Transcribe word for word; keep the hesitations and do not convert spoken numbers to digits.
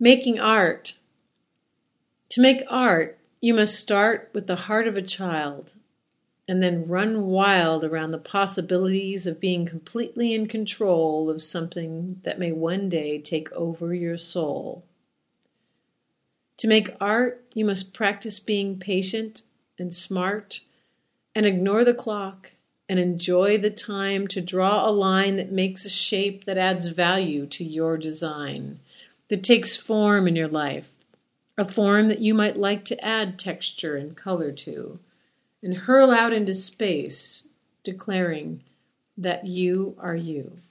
Making art. To make art, you must start with the heart of a child and then run wild around the possibilities of being completely in control of something that may one day take over your soul. To make art, you must practice being patient and smart and ignore the clock and enjoy the time to draw a line that makes a shape that adds value to your design, that takes form in your life, a form that you might like to add texture and color to, and hurl out into space, declaring that you are you.